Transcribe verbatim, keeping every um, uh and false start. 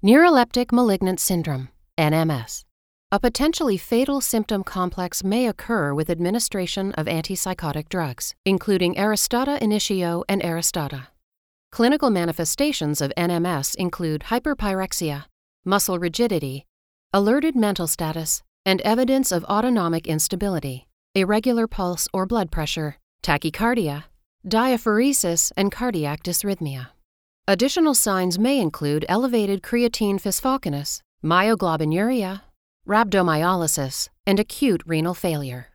Neuroleptic malignant syndrome, N M S. A potentially fatal symptom complex may occur with administration of antipsychotic drugs, including Aristada Initio and Aristada. Clinical manifestations of N M S include hyperpyrexia, muscle rigidity, alerted mental status, and evidence of autonomic instability, irregular pulse or blood pressure, tachycardia, diaphoresis, and cardiac dysrhythmia. Additional signs may include elevated creatine phosphokinase, myoglobinuria, rhabdomyolysis, and acute renal failure.